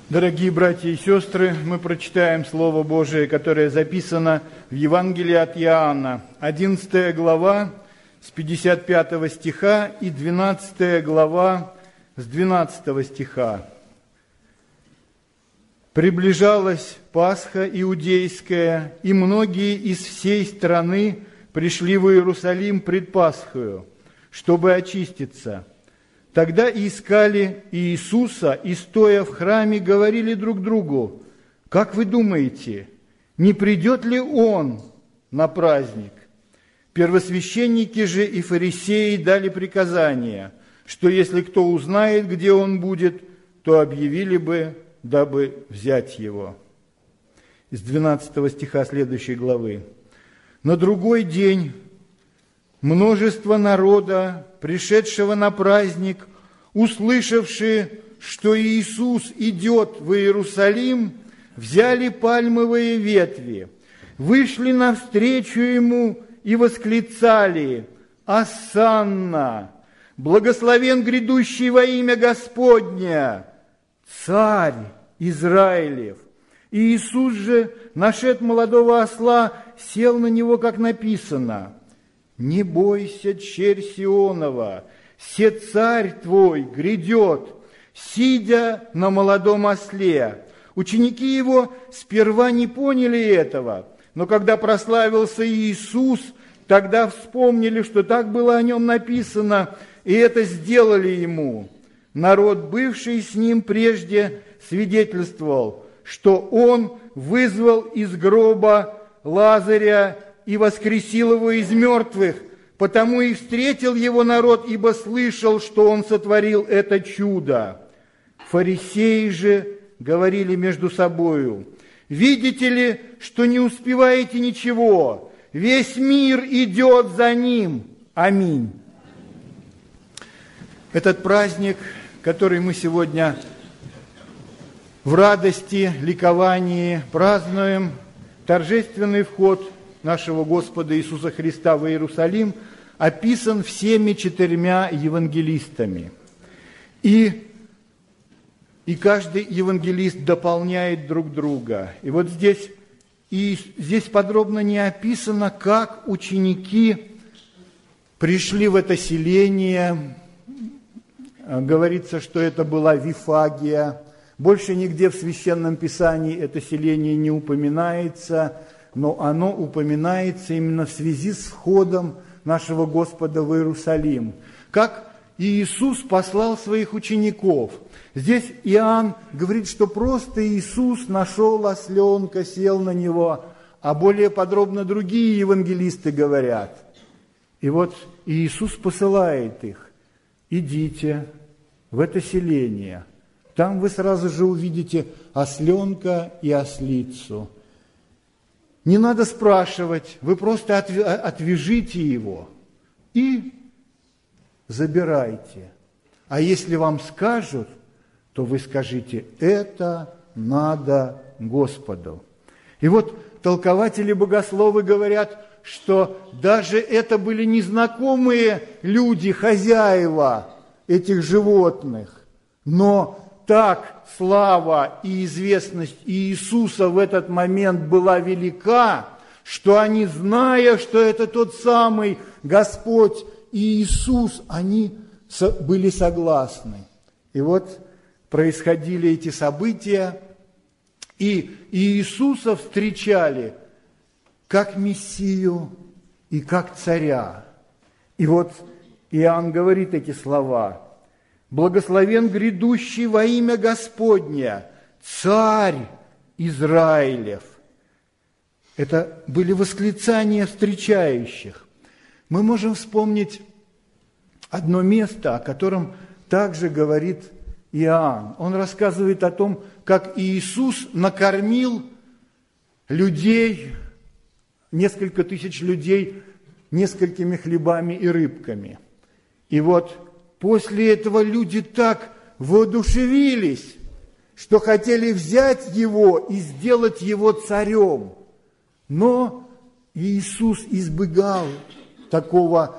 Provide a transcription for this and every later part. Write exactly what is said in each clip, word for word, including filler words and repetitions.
Дорогие братья и сестры, мы прочитаем Слово Божие, которое записано в Евангелии от Иоанна, одиннадцатая глава с пятьдесят пятого стиха и двенадцатая глава с двенадцатого стиха. «Приближалась Пасха иудейская, и многие из всей страны пришли в Иерусалим пред Пасхою, чтобы очиститься. Тогда искали Иисуса, и, стоя в храме, говорили друг другу: как вы думаете, не придет ли Он на праздник? Первосвященники же и фарисеи дали приказание, что если кто узнает, где Он будет, то объявили бы, дабы взять Его». Из двенадцатого стиха следующей главы. «На другой день множество народа, пришедшего на праздник, услышавшие, что Иисус идет в Иерусалим, взяли пальмовые ветви, вышли навстречу Ему и восклицали: «Осанна! Благословен грядущий во имя Господня! Царь Израилев!» И Иисус же, нашед молодого осла, сел на него, как написано: «Не бойся, черь Сионова, се царь твой грядет, сидя на молодом осле». Ученики его сперва не поняли этого, но когда прославился Иисус, тогда вспомнили, что так было о нем написано, и это сделали ему. Народ, бывший с ним прежде, свидетельствовал, что он вызвал из гроба Лазаря и воскресил его из мертвых, потому и встретил его народ, ибо слышал, что он сотворил это чудо. Фарисеи же говорили между собою: видите ли, что не успеваете ничего, весь мир идет за ним. Аминь. Этот праздник, который мы сегодня в радости, ликовании празднуем, торжественный вход нашего Господа Иисуса Христа в Иерусалим, описан всеми четырьмя евангелистами. И, и каждый евангелист дополняет друг друга. И вот здесь, и здесь подробно не описано, как ученики пришли в это селение. Говорится, что это была Вифагия. Больше нигде в Священном Писании это селение не упоминается, но оно упоминается именно в связи с входом нашего Господа в Иерусалим. Как Иисус послал своих учеников. Здесь Иоанн говорит, что просто Иисус нашел осленка, сел на него, а более подробно другие евангелисты говорят. И вот Иисус посылает их: идите в это селение. Там вы сразу же увидите осленка и ослицу. Не надо спрашивать, вы просто отвяжите его и забирайте. А если вам скажут, то вы скажите: это надо Господу. И вот толкователи-богословы говорят, что даже это были незнакомые люди, хозяева этих животных, но так слава и известность Иисуса в этот момент была велика, что они, зная, что это тот самый Господь Иисус, они были согласны. И вот происходили эти события, и Иисуса встречали как Мессию и как царя. И вот Иоанн говорит эти слова: «Благословен грядущий во имя Господня, царь Израилев». Это были восклицания встречающих. Мы можем вспомнить одно место, о котором также говорит Иоанн. Он рассказывает о том, как Иисус накормил людей, несколько тысяч людей, несколькими хлебами и рыбками. И вот после этого люди так воодушевились, что хотели взять его и сделать его царем. Но Иисус избегал такого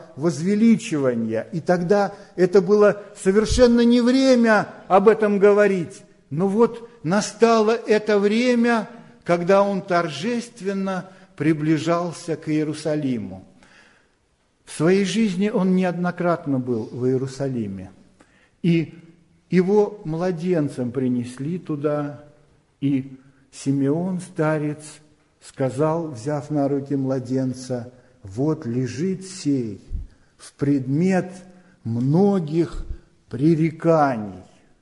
возвеличивания. И тогда это было совершенно не время об этом говорить. но вот настало это время, когда он торжественно приближался к Иерусалиму. В своей жизни он неоднократно был в Иерусалиме. И его младенцем принесли туда, и Симеон, старец, сказал, взяв на руки младенца: «Вот лежит сей в предмет многих пререканий.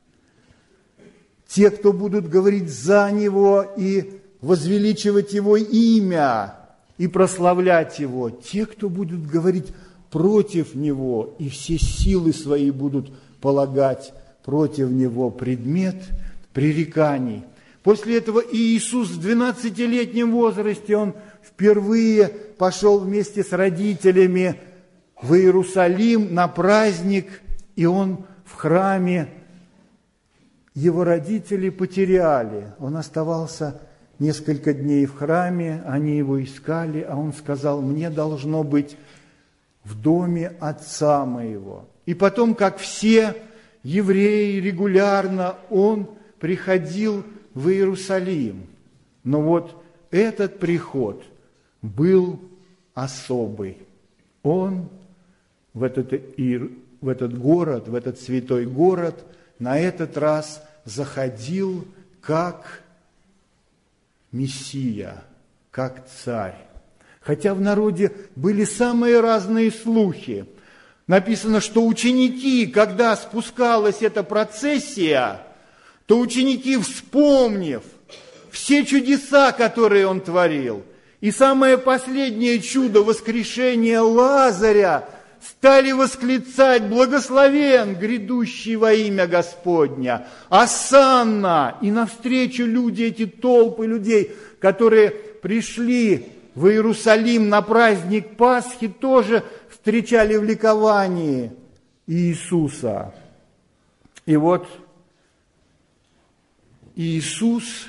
Те, кто будут говорить за него и возвеличивать его имя и прославлять его, те, кто будут говорить против него и все силы свои будут полагать против него, предмет пререканий». После этого Иисус в двенадцатилетнем возрасте, он впервые пошел вместе с родителями в Иерусалим на праздник, и он в храме, его родители потеряли. Он оставался несколько дней в храме, они его искали, а он сказал: «Мне должно быть в доме отца моего». И потом, как все евреи, регулярно он приходил в Иерусалим. Но вот этот приход был особый. Он в этот, в этот город, в этот святой город на этот раз заходил как Мессия, как царь. Хотя в народе были самые разные слухи. Написано, что ученики, когда спускалась эта процессия, то ученики, вспомнив все чудеса, которые он творил, и самое последнее чудо воскрешения Лазаря, стали восклицать: «Благословен грядущий во имя Господня! Осанна!» И навстречу люди, эти толпы людей, которые пришли в Иерусалим на праздник Пасхи, тоже встречали в ликовании Иисуса. И вот Иисус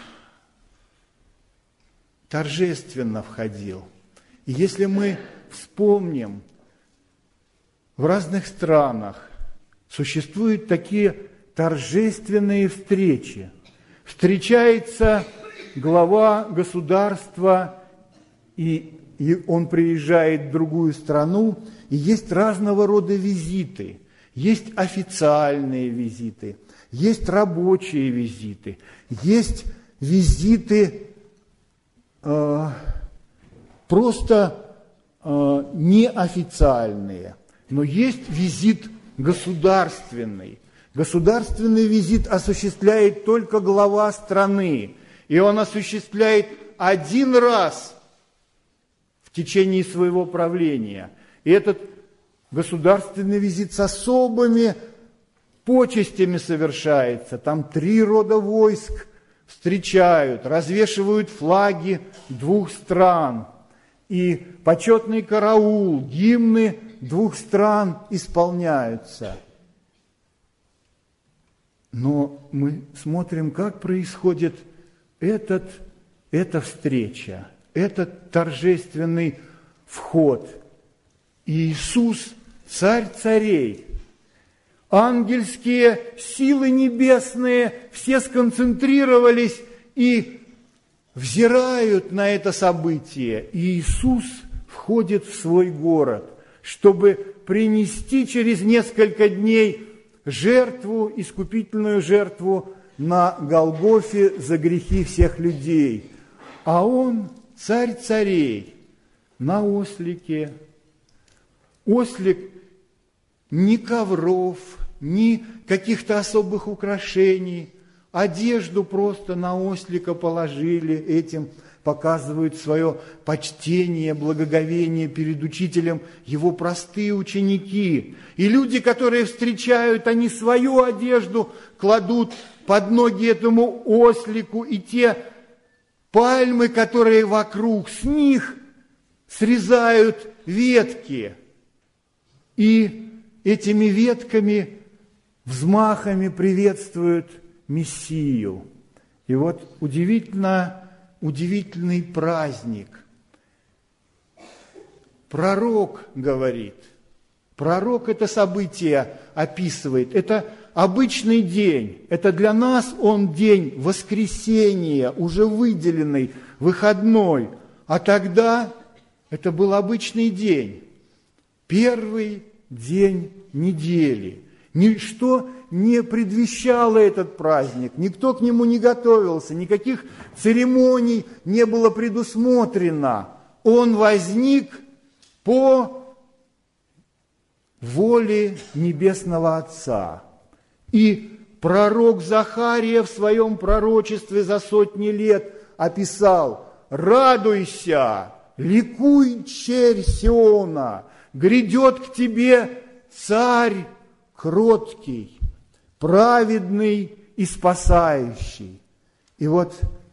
торжественно входил. И если мы вспомним, в разных странах существуют такие торжественные встречи. Встречается глава государства, и, и он приезжает в другую страну, и есть разного рода визиты. Есть официальные визиты, есть рабочие визиты, есть визиты э, просто э, неофициальные. Но есть визит государственный. Государственный визит осуществляет только глава страны. И он осуществляет один раз в течение своего правления. И этот государственный визит с особыми почестями совершается. Там три рода войск встречают, развешивают флаги двух стран. И почетный караул, гимны двух стран исполняются. Но мы смотрим, как происходит этот, эта встреча, этот торжественный вход. Иисус, царь царей, ангельские силы небесные все сконцентрировались и взирают на это событие. И Иисус входит в свой город, чтобы принести через несколько дней жертву, искупительную жертву на Голгофе за грехи всех людей. А он, царь царей, на ослике. Ослик ни ковров, ни каких-то особых украшений, одежду просто на ослика положили, этим показывают свое почтение, благоговение перед учителем его простые ученики. И люди, которые встречают, они свою одежду кладут под ноги этому ослику, и те пальмы, которые вокруг, с них срезают ветки. И этими ветками, взмахами приветствуют Мессию. И вот удивительно, удивительный праздник. Пророк говорит, пророк это событие описывает. Это обычный день. Это для нас он день воскресения, уже выделенный, выходной. А тогда это был обычный день, первый день недели. Ничто не предвещало этот праздник, никто к нему не готовился, никаких церемоний не было предусмотрено. Он возник по воле Небесного Отца. И пророк Захария в своем пророчестве за сотни лет описал: «Радуйся, ликуй, черь Сиона, грядет к тебе царь кроткий, праведный и спасающий». И вот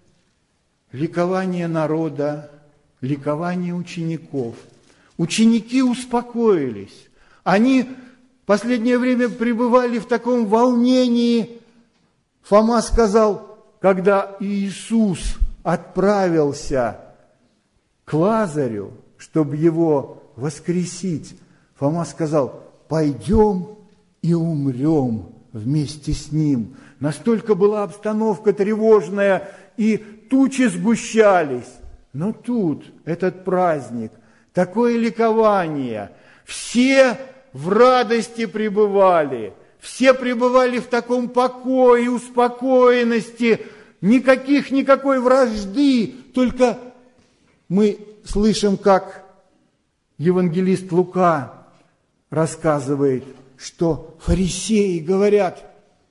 ликование народа, ликование учеников. Ученики успокоились. Они в последнее время пребывали в таком волнении. Фома сказал, когда Иисус отправился к Лазарю, чтобы его воскресить, Фома сказал: «Пойдем и умрем вместе с ним». Настолько была обстановка тревожная, и тучи сгущались. Но тут этот праздник, такое ликование, все в радости пребывали, все пребывали в таком покое, успокоенности, никаких, никакой вражды, только мы слышим, как евангелист Лука рассказывает, что фарисеи говорят: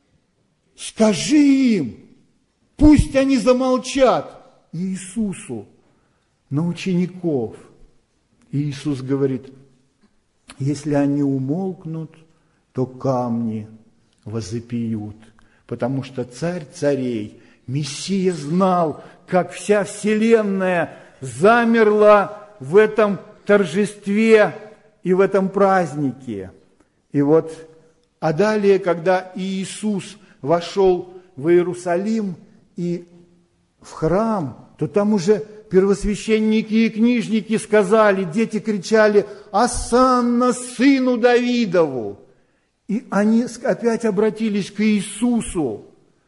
«Скажи им, пусть они замолчат». Иисусу на учеников. Иисус говорит: если они умолкнут, то камни возопьют, потому что Царь царей, Мессия, знал, как вся вселенная замерла в этом торжестве и в этом празднике. И вот, а далее, когда Иисус вошел в Иерусалим и в храм, то там уже первосвященники и книжники сказали, дети кричали: «Осанна сыну Давидову!» И они опять обратились к Иисусу: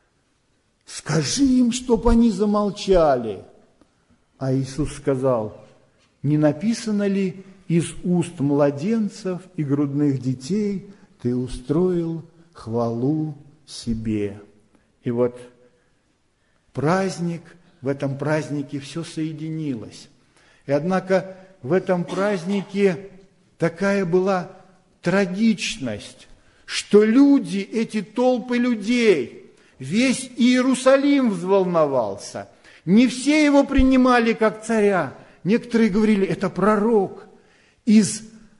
«Скажи им, чтоб они замолчали». А Иисус сказал: «Не написано ли: из уст младенцев и грудных детей ты устроил хвалу себе?» И вот праздник, в этом празднике все соединилось. И однако в этом празднике такая была трагичность, что люди, эти толпы людей, весь Иерусалим взволновался. Не все его принимали как царя. Некоторые говорили: это пророк из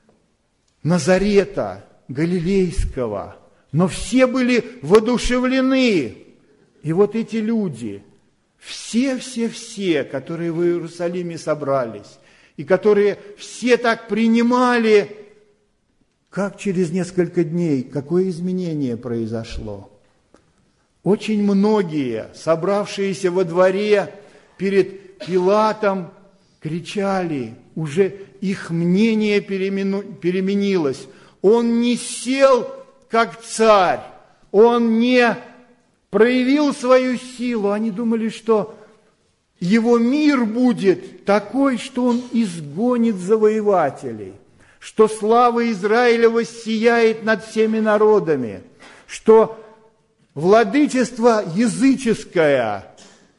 Назарета Галилейского. Но все были воодушевлены. И вот эти люди, все-все-все, которые в Иерусалиме собрались, и которые все так принимали, как через несколько дней, какое изменение произошло. Очень многие, собравшиеся во дворе перед Пилатом, кричали, уже их мнение перемену, переменилось. Он не сел как царь, он не проявил свою силу. Они думали, что его мир будет такой, что он изгонит завоевателей, что слава Израиля воссияет над всеми народами, что владычество языческое,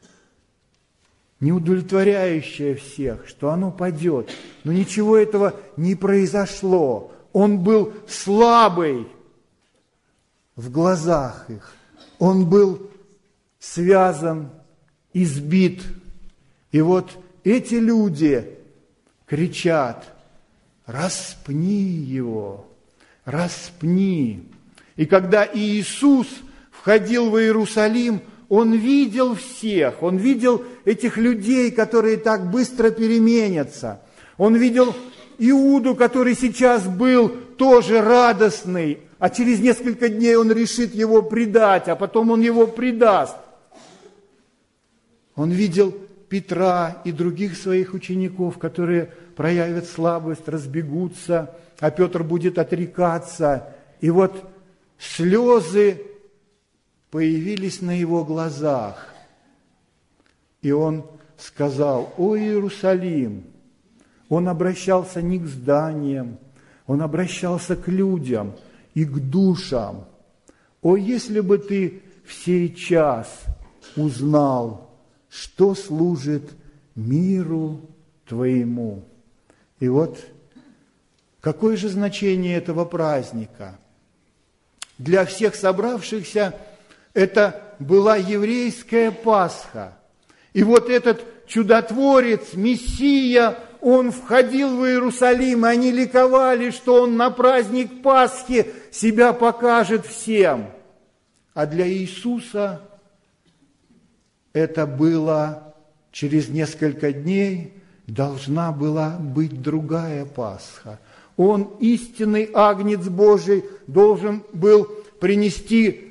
не удовлетворяющее всех, что оно падет. Но ничего этого не произошло. Он был слабый в глазах их. Он был связан, избит. И вот эти люди кричат: распни его, распни. И когда Иисус входил в Иерусалим, он видел всех, он видел этих людей, которые так быстро переменятся. Он видел Иуду, который сейчас был тоже радостный, а через несколько дней он решит его предать, а потом он его предаст. Он видел Петра и других своих учеников, которые проявят слабость, разбегутся, а Петр будет отрекаться. И вот слезы появились на его глазах. И он сказал: «О Иерусалим!» Он обращался не к зданиям, он обращался к людям и к душам. «О, если бы ты в сей час узнал, что служит миру твоему». И вот какое же значение этого праздника? Для всех собравшихся это была еврейская Пасха. И вот этот чудотворец, Мессия, он входил в Иерусалим, и они ликовали, что он на праздник Пасхи себя покажет всем. А для Иисуса это было через несколько дней, должна была быть другая Пасха. Он, истинный Агнец Божий, должен был принести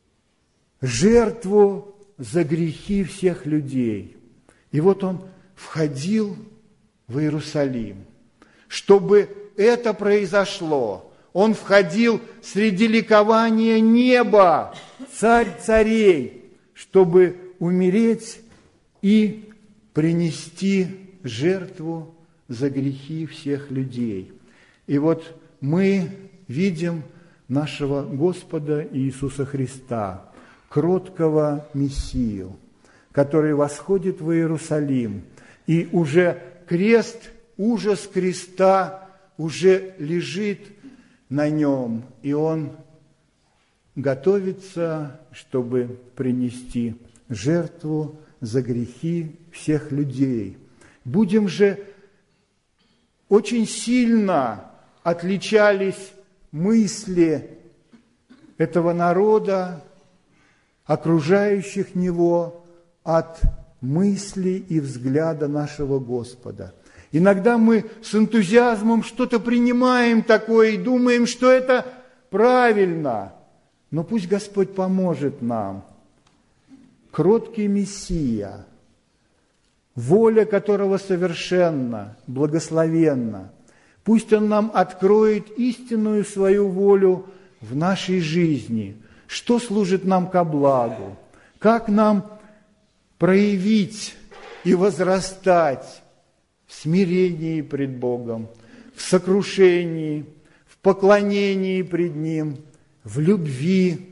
жертву за грехи всех людей. И вот он входил в Иерусалим. Чтобы это произошло, он входил среди ликования неба, царь царей, чтобы умереть и принести жертву за грехи всех людей. И вот мы видим нашего Господа Иисуса Христа, кроткого Мессию, который восходит в Иерусалим, и уже крест, ужас креста уже лежит на нем, и он готовится, чтобы принести жертву за грехи всех людей. Будем же очень сильно отличались мысли этого народа, окружающих него, от мысли и взгляда нашего Господа. Иногда мы с энтузиазмом что-то принимаем такое и думаем, что это правильно. Но пусть Господь поможет нам. Кроткий Мессия, воля которого совершенна, благословенна. Пусть Он нам откроет истинную свою волю в нашей жизни, что служит нам ко благу, как нам проявить и возрастать в смирении пред Богом, в сокрушении, в поклонении пред Ним, в любви,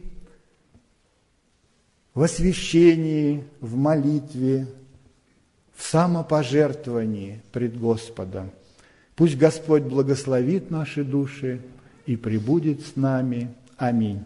в освящении, в молитве, в самопожертвовании пред Господом. Пусть Господь благословит наши души и пребудет с нами. Аминь.